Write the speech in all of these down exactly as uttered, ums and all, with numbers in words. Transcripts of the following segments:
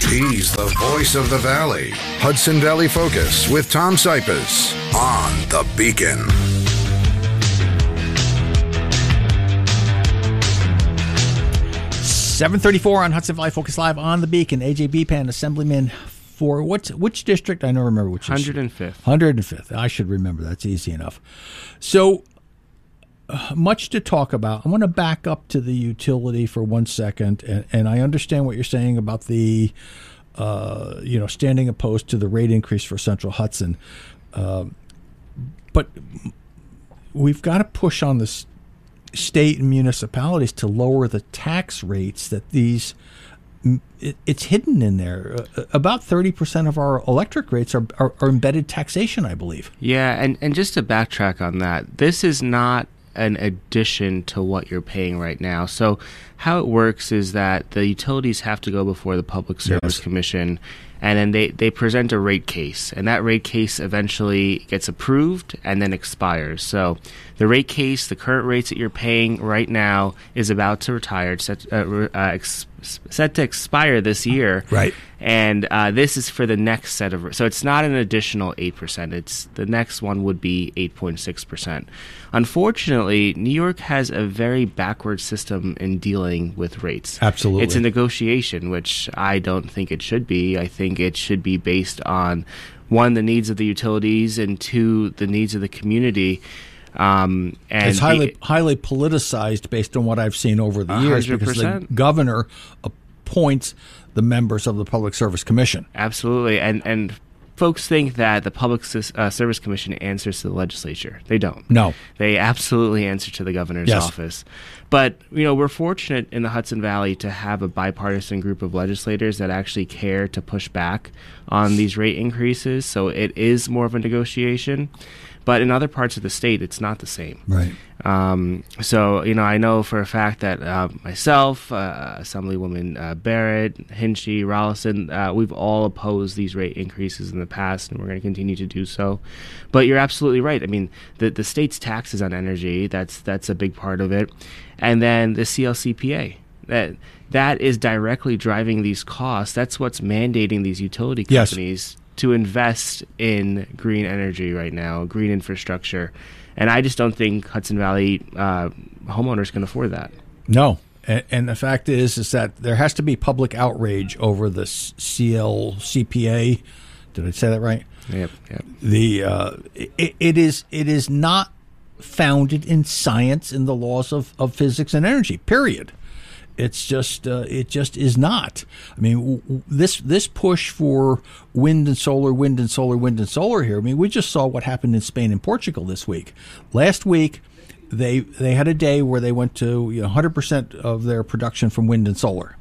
He's the voice of the Valley. Hudson Valley Focus with Tom Sipos on The Beacon. seven thirty-four on Hudson Valley Focus Live on The Beacon. A J Bepan, Assemblyman for what? Which district? I don't remember which. one hundred fifth. one hundred fifth. I should remember. That's easy enough. So uh, much to talk about. I want to back up to the utility for one second, and, and I understand what you're saying about the, uh, you know, standing opposed to the rate increase for Central Hudson, um, but we've got to push on this state and municipalities to lower the tax rates that these it, it's hidden in there. Uh, about thirty percent of our electric rates are, are, are embedded taxation, I believe. Yeah, and, and just to backtrack on that, this is not an addition to what you're paying right now. So how it works is that the utilities have to go before the Public Service Yes. Commission, and then they, they present a rate case, and that rate case eventually gets approved and then expires. So the rate case, the current rates that you're paying right now is about to retire, it's set, uh, uh, ex- set to expire this year. Right. And uh, this is for the next set of, so it's not an additional eight percent. It's the next one would be eight point six percent. Unfortunately, New York has a very backward system in dealing with rates. Absolutely. It's a negotiation, which I don't think it should be. I think it should be based on, one, the needs of the utilities, and two, the needs of the community. Um, and it's highly the, highly politicized based on what I've seen over the years one hundred because percent. the governor appoints the members of the Public Service Commission. Absolutely. And and folks think that the Public uh, Service Commission answers to the legislature. They don't. No. They absolutely answer to the governor's Yes. office. But, you know, we're fortunate in the Hudson Valley to have a bipartisan group of legislators that actually care to push back on these rate increases. So it is more of a negotiation. But in other parts of the state, it's not the same. Right. Um, so, you know, I know for a fact that uh, myself, uh, Assemblywoman uh, Barrett, Hinchy, Rollison, uh, we've all opposed these rate increases in the past, and we're going to continue to do so. But you're absolutely right. I mean, the the state's taxes on energy, that's that's a big part of it. And then the C L C P A. That that is directly driving these costs. That's what's mandating these utility Yes. companies to invest in green energy right now, green infrastructure. And I just don't think Hudson Valley uh, homeowners can afford that. No. And, and the fact is, is that there has to be public outrage over the C L C P A. Did I say that right? Yep, yep. The uh, it, it is it is not founded in science and the laws of, of physics and energy. Period. It's just uh, it just is not. I mean, w- w- this this push for wind and solar, wind and solar, wind and solar here. I mean, we just saw what happened in Spain and Portugal this week. Last week, they they had a day where they went to you know one hundred percent of their production from wind and solar,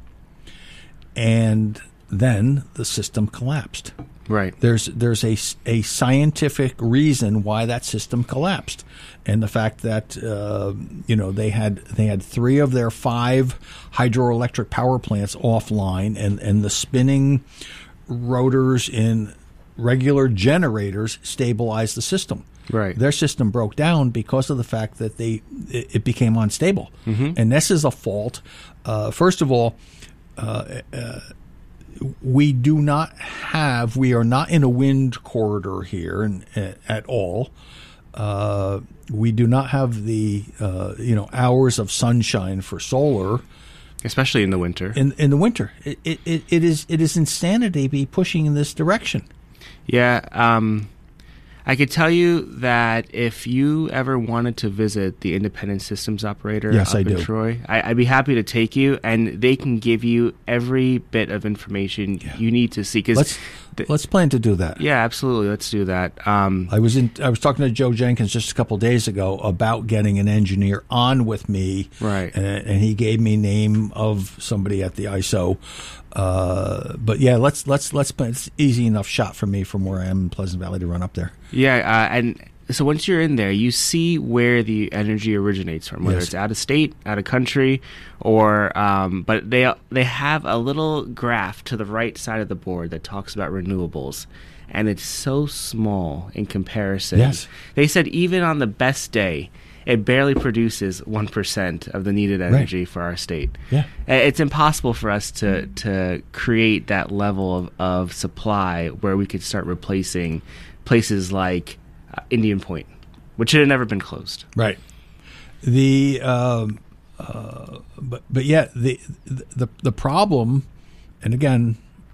and then the system collapsed. Right. There's there's a, a scientific reason why that system collapsed, and the fact that uh, you know they had they had three of their five hydroelectric power plants offline, and, and the spinning rotors in regular generators stabilized the system. Right. Their system broke down because of the fact that they it, it became unstable, mm-hmm. and this is a fault. Uh, first of all. Uh, uh, We do not have, we are not in a wind corridor here and, uh, at all. Uh, we do not have the, uh, you know, hours of sunshine for solar. Especially in the winter. In in the winter. It, it, it, it is it is insanity to be pushing in this direction. Yeah. Um, I could tell you that if you ever wanted to visit the Independent Systems Operator Yes, up I in do. Troy, I, I'd be happy to take you, and they can give you every bit of information Yeah. you need to see. 'Cause Let's th- let's plan to do that. yeah, absolutely. Let's do that. Um, I was in. I was talking to Joe Jenkins just a couple of days ago about getting an engineer on with me, Right. And, and he gave me name of somebody at the I S O. Uh, but yeah, let's let's let's. It's easy enough shot for me from where I am in Pleasant Valley to run up there. Yeah, uh, and so once you're in there, you see where the energy originates from, whether Yes. it's out of state, out of country, or um, but they they have a little graph to the right side of the board that talks about renewables, and it's so small in comparison. Yes. They said even on the best day, it barely produces one percent of the needed energy Right. for our state. Yeah. It's impossible for us to, to create that level of, of supply where we could start replacing places like uh, Indian Point, which had never been closed. Right. The um, uh, but but yet the, the the problem, and again,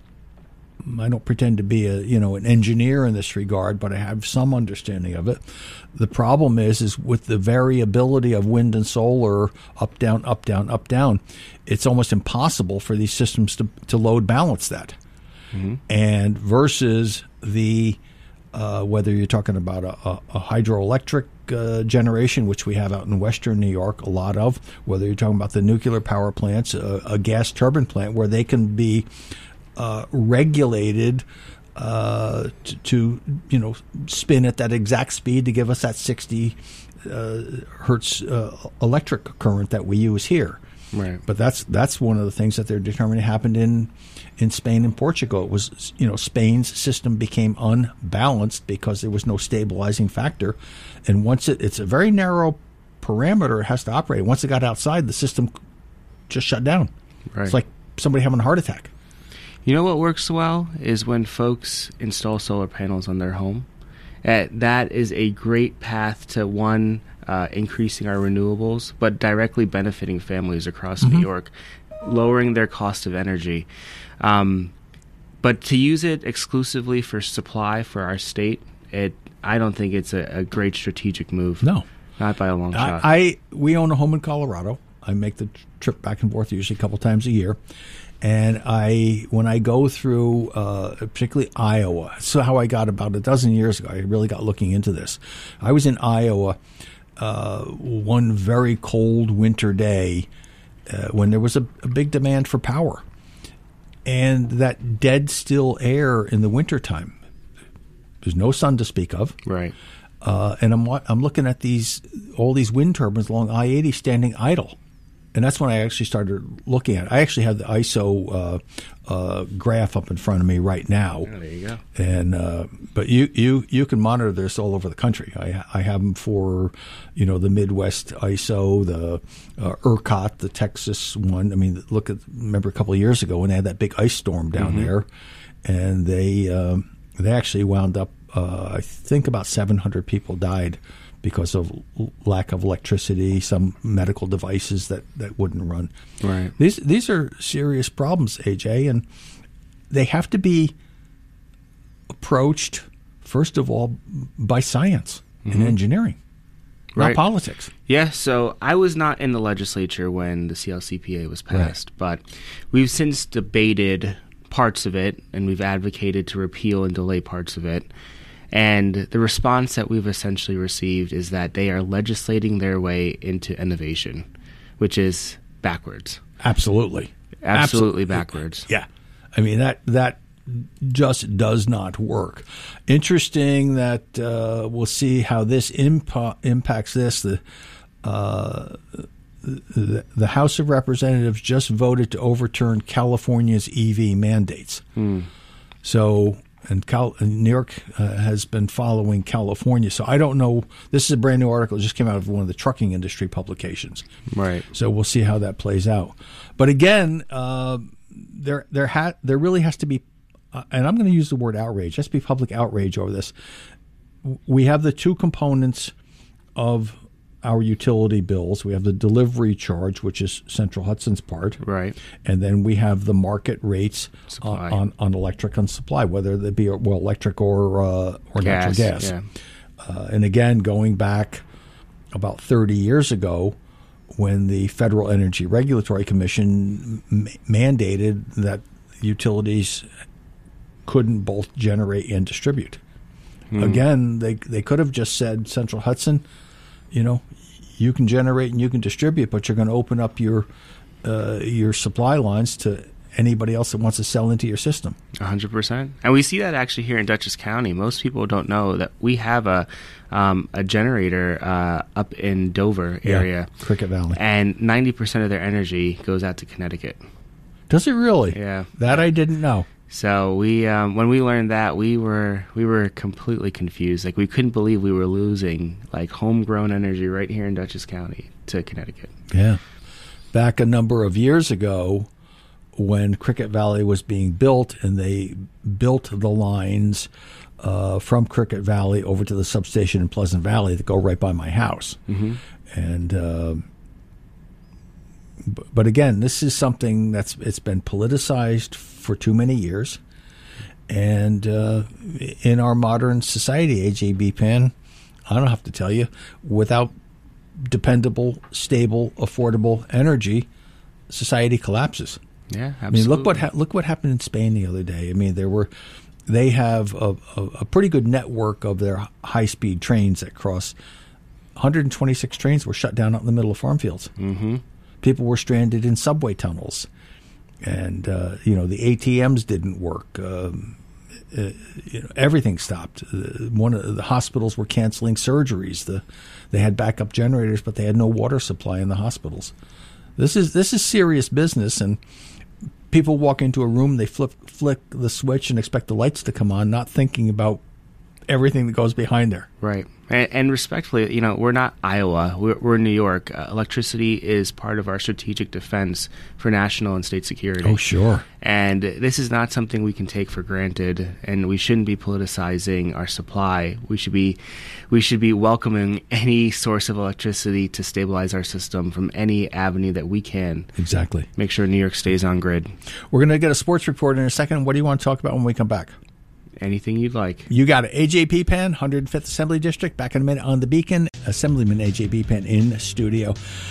I don't pretend to be a you know an engineer in this regard, but I have some understanding of it. The problem is is with the variability of wind and solar, up down up down up down, it's almost impossible for these systems to to load balance that. Mm-hmm. And versus the uh, whether you're talking about a, a, a hydroelectric uh, generation, which we have out in western New York, a lot of, whether you're talking about the nuclear power plants, a, a gas turbine plant, where they can be uh, regulated uh, to, to, you know, spin at that exact speed to give us that sixty uh, hertz uh, electric current that we use here. Right. But that's that's one of the things that they're determining happened in in Spain and Portugal. It was, you know, Spain's system became unbalanced because there was no stabilizing factor, and once it it's a very narrow parameter it has to operate. Once it got outside, the system just shut down. Right. It's like somebody having a heart attack. You know what works well is when folks install solar panels on their home. Uh, that is a great path to, one, uh, increasing our renewables, but directly benefiting families across mm-hmm. New York, lowering their cost of energy. Um, but to use it exclusively for supply for our state, it I don't think it's a, a great strategic move. No. Not by a long shot. I, I We own a home in Colorado. I make the trip back and forth usually a couple times a year. And I, when I go through, uh, particularly Iowa, so how I got about a dozen years ago, I really got looking into this. I was in Iowa uh, one very cold winter day uh, when there was a, a big demand for power. And that dead still air in the wintertime, there's no sun to speak of. Right. Uh, and I'm I'm looking at these all these wind turbines along I eighty standing idle. And that's when I actually started looking at it. I actually have the I S O uh, uh, graph up in front of me right now. Oh, there you go. And uh, but you, you you can monitor this all over the country. I I have them for, you know, the Midwest I S O, the uh, ERCOT, the Texas one. I mean, look at remember a couple of years ago when they had that big ice storm down mm-hmm. there, and they um, they actually wound up. Uh, I think about seven hundred people died because of lack of electricity, some medical devices that, that wouldn't run. Right. These these are serious problems, A J, and they have to be approached, first of all, by science mm-hmm. and engineering, not right. politics. Yeah, so I was not in the legislature when the C L C P A was passed, right. but we've since debated parts of it, and we've advocated to repeal and delay parts of it. And the response that we've essentially received is that they are legislating their way into innovation, which is backwards. Absolutely. Absolutely, Absolutely backwards. Yeah. I mean, that that just does not work. Interesting that uh, we'll see how this impa- impacts this. The, uh, the the House of Representatives just voted to overturn California's E V mandates. Hmm. So... And, Cal- and New York uh, has been following California. So I don't know. This is a brand new article. It just came out of one of the trucking industry publications. Right. So we'll see how that plays out. But again, uh, there there ha- there really has to be, uh, and I'm going to use the word outrage. There has to be public outrage over this. We have the two components of our utility bills. We have the delivery charge, which is Central Hudson's part. Right. And then we have the market rates Supply. on, on, on electric and supply, whether they be well electric or uh, or gas, natural gas. Yeah. Uh, and again, going back about thirty years ago, when the Federal Energy Regulatory Commission m- mandated that utilities couldn't both generate and distribute. Hmm. Again, they they could have just said, Central Hudson, you know, you can generate and you can distribute, but you're going to open up your uh, your supply lines to anybody else that wants to sell into your system. one hundred percent. And we see that actually here in Dutchess County. Most people don't know that we have a um, a generator uh, up in Dover area. Yeah, Cricket Valley. And ninety percent of their energy goes out to Connecticut. Does it really? Yeah. That I didn't know. So we, um, when we learned that, we were we were completely confused. Like we couldn't believe we were losing like homegrown energy right here in Dutchess County to Connecticut. Yeah, back a number of years ago, when Cricket Valley was being built, and they built the lines uh, from Cricket Valley over to the substation in Pleasant Valley that go right by my house, Mm-hmm. and. Uh, But again, this is something that's it's been politicized for too many years, and uh, in our modern society, A J B Pan, I don't have to tell you, without dependable, stable, affordable energy, society collapses. Yeah, absolutely. I mean, look what ha- look what happened in Spain the other day. I mean, there were they have a, a, a pretty good network of their high speed trains that cross. one hundred twenty-six trains were shut down out in the middle of farm fields. Mm-hmm. People were stranded in subway tunnels, and uh, you know the A T Ms didn't work. Um, uh, you know, everything stopped. Uh, one of the hospitals were canceling surgeries. The they had backup generators, but they had no water supply in the hospitals. This is this is serious business, and people walk into a room, they flip flick the switch, and expect the lights to come on, not thinking about everything that goes behind there. Right. And, and respectfully, you know, we're not Iowa. We're, we're New York. Uh, electricity is part of our strategic defense for national and state security. Oh, sure. And this is not something we can take for granted, and we shouldn't be politicizing our supply. We should be, we should be welcoming any source of electricity to stabilize our system from any avenue that we can. Exactly. Make sure New York stays on grid. We're going to get a sports report in a second. What do you want to talk about when we come back? Anything you'd like. You got it. A J B Pan, one hundred fifth Assembly District. Back in a minute on the Beacon. Assemblyman A J B Pan in studio.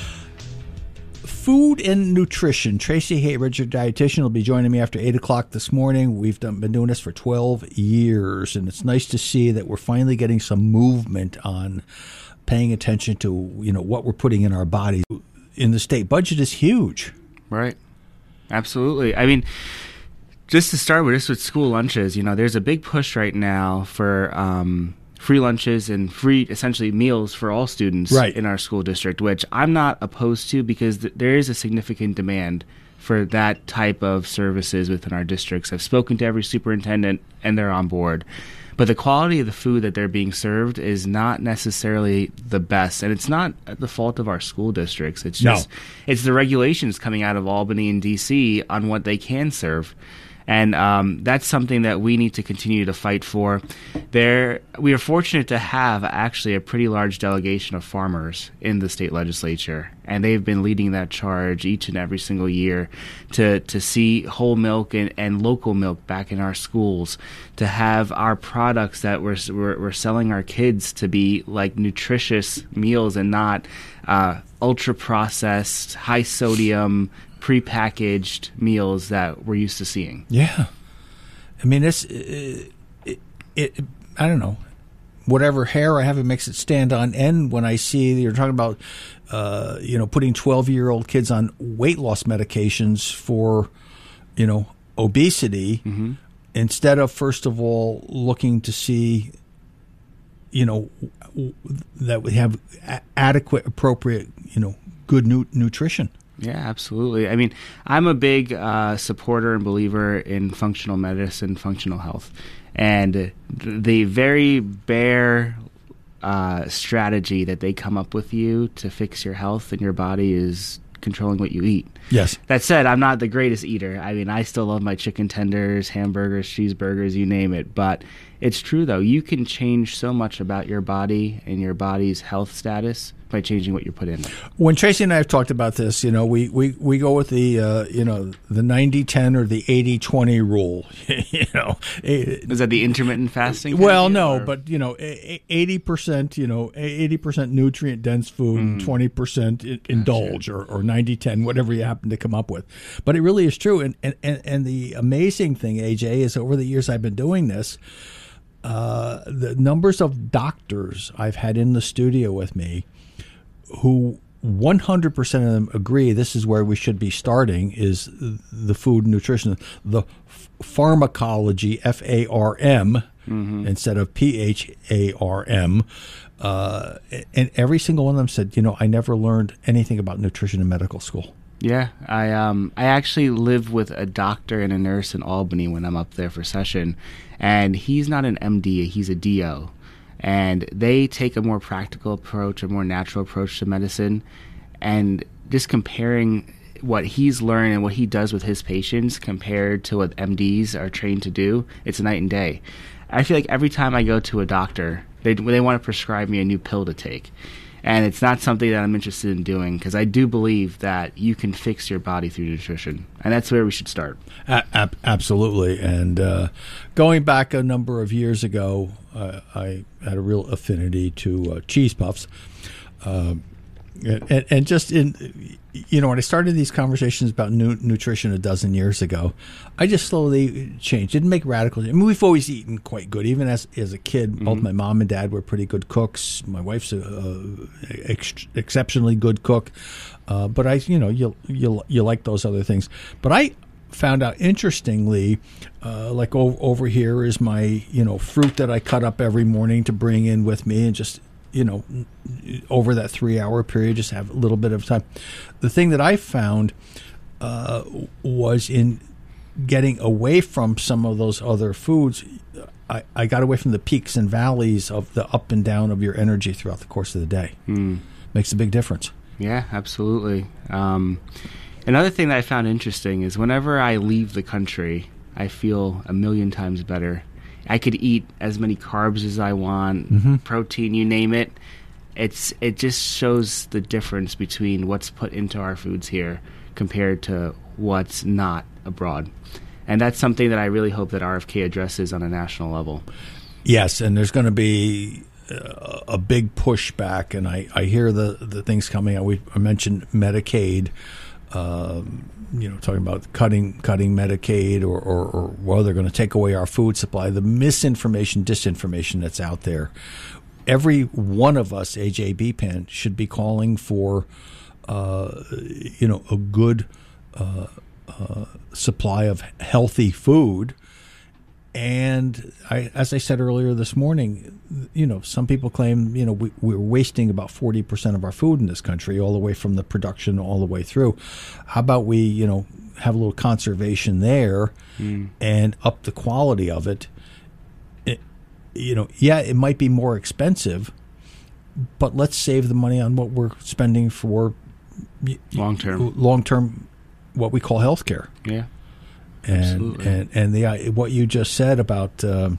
Food and nutrition. Tracy Hayridge, your dietitian, will be joining me after eight o'clock this morning. We've done, been doing this for twelve years, and it's nice to see that we're finally getting some movement on paying attention to, you know, what we're putting in our bodies. In the state budget is huge. Right. Absolutely. I mean, just to start with, just with school lunches, you know, there's a big push right now for um, free lunches and free, essentially, meals for all students right. in our school district, which I'm not opposed to because th- there is a significant demand for that type of services within our districts. I've spoken to every superintendent, and they're on board. But the quality of the food that they're being served is not necessarily the best. And it's not the fault of our school districts. It's just no. It's the regulations coming out of Albany and D C on what they can serve. And um, that's something that we need to continue to fight for. There, we are fortunate to have actually a pretty large delegation of farmers in the state legislature, and they've been leading that charge each and every single year to to see whole milk and, and local milk back in our schools, to have our products that we're, we're, we're selling our kids to be like nutritious meals and not uh, ultra-processed, high-sodium, prepackaged meals that we're used to seeing. Yeah. I mean, it's, it, it, it, I don't know, whatever hair I have, it makes it stand on end when I see you're talking about, uh, you know, putting twelve-year-old kids on weight loss medications for, you know, obesity, mm-hmm. instead of, first of all, looking to see, you know, that we have a- adequate, appropriate, you know, good nu- nutrition. Yeah, absolutely. I mean, I'm a big uh, supporter and believer in functional medicine, functional health. And the very bare uh, strategy that they come up with you to fix your health and your body is controlling what you eat. Yes. That said, I'm not the greatest eater. I mean, I still love my chicken tenders, hamburgers, cheeseburgers, you name it. But it's true, though. You can change so much about your body and your body's health status by changing what you put in it. When Tracy and I have talked about this, you know, we, we, we go with the, uh, you know, the ninety ten or the eighty twenty rule, you know. Is that the intermittent fasting? Well, no, or? but, you know, eighty percent, you know, eighty percent nutrient-dense food, mm. and twenty percent indulge, gotcha. or, or ninety ten, whatever you happen to come up with. But it really is true. And, and, and, and the amazing thing, A J, is over the years I've been doing this, uh, the numbers of doctors I've had in the studio with me who one hundred percent of them agree this is where we should be starting, is the food and nutrition, the pharmacology, F A R M, mm-hmm. instead of P H A R M. Uh, and every single one of them said, you know, I never learned anything about nutrition in medical school. Yeah, I um I actually live with a doctor and a nurse in Albany when I'm up there for session, and he's not an M D, he's a D O, and they take a more practical approach, a more natural approach to medicine, and just comparing what he's learned and what he does with his patients compared to what M Ds are trained to do, it's night and day. I feel like every time I go to a doctor, they they want to prescribe me a new pill to take. And it's not something that I'm interested in doing, because I do believe that you can fix your body through nutrition. And that's where we should start. A- ab- absolutely. And uh, going back a number of years ago, uh, I had a real affinity to uh, cheese puffs. Uh, and, and just in, you know, when I started these conversations about nu- nutrition a dozen years ago, I just slowly changed. Didn't make radical. I mean, we've always eaten quite good. Even as as a kid, mm-hmm. both my mom and dad were pretty good cooks. My wife's a, a ex- exceptionally good cook. Uh, but I, you know, you you you like those other things. But I found out, interestingly, uh, like o- over here is my, you know, fruit that I cut up every morning to bring in with me, and just, you know, over that three-hour period, just have a little bit of time. The thing that I found uh, was in getting away from some of those other foods, I, I got away from the peaks and valleys of the up and down of your energy throughout the course of the day. Mm. Makes a big difference. Yeah, absolutely. Um, another thing that I found interesting is whenever I leave the country, I feel a million times better. I could eat as many carbs as I want, mm-hmm. protein, you name it. It's it just shows the difference between what's put into our foods here compared to what's not abroad. And that's something that I really hope that R F K addresses on a national level. Yes, and there's going to be a, a big pushback, and I, I hear the, the things coming out. We I mentioned Medicaid, um, you know, talking about cutting cutting Medicaid, or, or, or well, they're going to take away our food supply. The misinformation, disinformation that's out there. Every one of us, A J B P A N, should be calling for, uh, you know, a good uh, uh, supply of healthy food. And I, as I said earlier this morning, you know, some people claim, you know, we, we're wasting about forty percent of our food in this country, all the way from the production all the way through. How about we, you know, have a little conservation there mm. and up the quality of it? It, you know, yeah, it might be more expensive, but let's save the money on what we're spending for long term, long term, what we call healthcare. Yeah. And, Absolutely. and and the what you just said about um,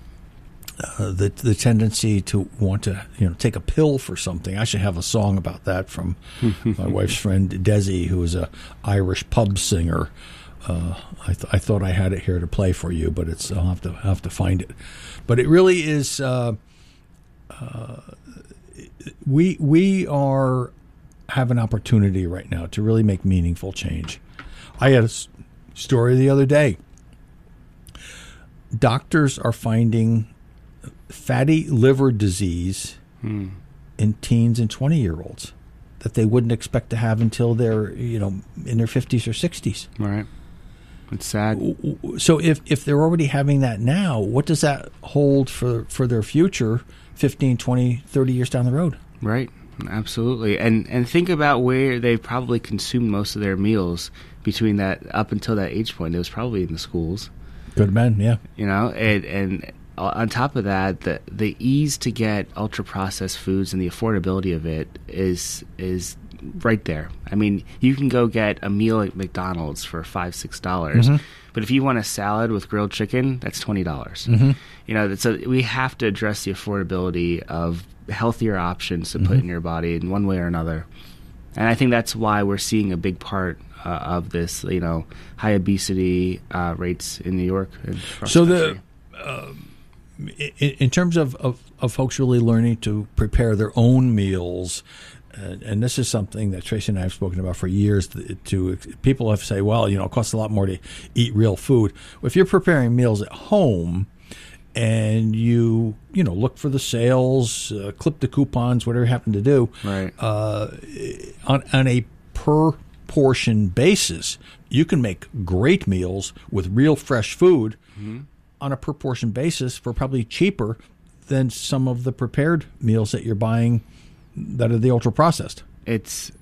uh, the the tendency to want to, you know, take a pill for something. I should have a song about that from my wife's friend Desi, who is a Irish pub singer. Uh, I th- I thought I had it here to play for you, but it's I'll have to I'll have to find it. But it really is. Uh, uh, we we are have an opportunity right now to really make meaningful change. I had a story the other day. Doctors are finding fatty liver disease hmm. in teens and twenty-year-olds that they wouldn't expect to have until they're, you know, in their fifties or sixties. Right. It's sad. So if, if they're already having that now, what does that hold for, for their future fifteen, twenty, thirty years down the road? Right. Absolutely. And and think about where they've probably consumed most of their meals between that, up until that age point. It was probably in the schools. Good man, yeah. You know, and, and on top of that, the the ease to get ultra-processed foods and the affordability of it is is right there. I mean, you can go get a meal at McDonald's for five, six dollars. Mm-hmm. But if you want a salad with grilled chicken, that's twenty dollars. Mm-hmm. You know, so we have to address the affordability of healthier options to mm-hmm. put in your body in one way or another. And I think that's why we're seeing a big part uh, of this, you know, high obesity uh, rates in New York. And so the, the uh, in, in terms of, of, of folks really learning to prepare their own meals, uh, and this is something that Tracy and I have spoken about for years, to people have say, well, you know, it costs a lot more to eat real food. Well, if you're preparing meals at home, and you, you know, look for the sales, uh, clip the coupons, whatever you happen to do, right. uh, on, on a per portion basis, you can make great meals with real fresh food mm-hmm. on a per portion basis for probably cheaper than some of the prepared meals that you're buying that are the ultra processed. It's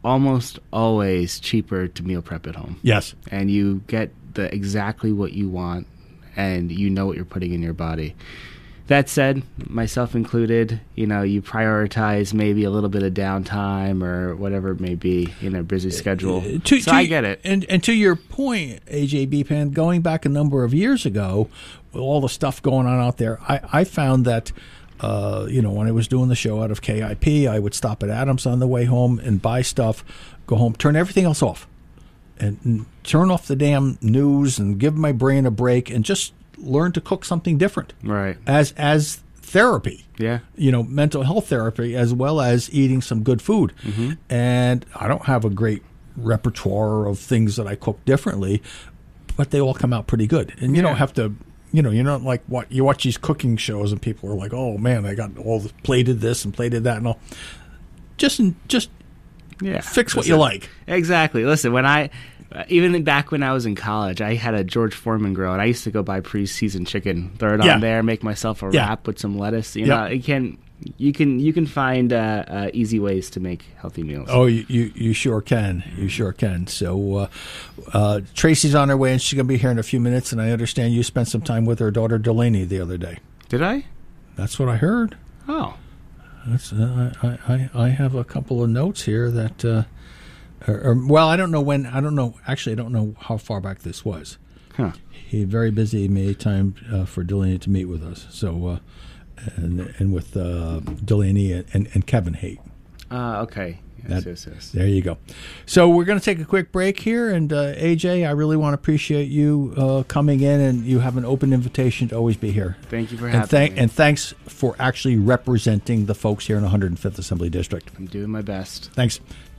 almost always cheaper to meal prep at home. Yes. And you get the exactly what you want, and you know what you're putting in your body. That said, myself included, you know, you prioritize maybe a little bit of downtime or whatever it may be in a busy schedule. Uh, to, so to, I get it. And, and to your point, A J B Pan, going back a number of years ago, with all the stuff going on out there, I, I found that, uh, you know, when I was doing the show out of K I P, I would stop at Adams on the way home and buy stuff, go home, turn everything else off, and, and turn off the damn news and give my brain a break and just learn to cook something different, right? As as therapy, yeah. You know, mental health therapy as well as eating some good food. Mm-hmm. And I don't have a great repertoire of things that I cook differently, but they all come out pretty good. And you yeah. don't have to, you know, you're not like what you watch these cooking shows and people are like, oh man, I got all the, plated this and plated that and all. Just just yeah, fix what Listen, you like. Exactly. Listen, when I. Uh, even back when I was in college, I had a George Foreman grill, and I used to go buy pre-seasoned chicken, throw it yeah. on there, make myself a yeah. wrap with some lettuce. You yep. know, you can you can you can find uh, uh, easy ways to make healthy meals. Oh, you you, you sure can, you sure can. So uh, uh, Tracy's on her way, and she's going to be here in a few minutes. And I understand you spent some time with her daughter Delaney the other day. Did I? That's what I heard. Oh, that's uh, I, I I have a couple of notes here that. Uh, Or, or, well, I don't know when. I don't know. Actually, I don't know how far back this was. Huh. He very busy. He made time uh, for Delaney to meet with us. So, uh, and and with uh, Delaney and, and, and Kevin Haight. Uh, okay. Yes, that, yes, yes. There you go. So we're going to take a quick break here. And uh, A J, I really want to appreciate you uh, coming in, and you have an open invitation to always be here. Thank you for and having thank, me. And thanks for actually representing the folks here in the one hundred fifth Assembly District. I'm doing my best. Thanks.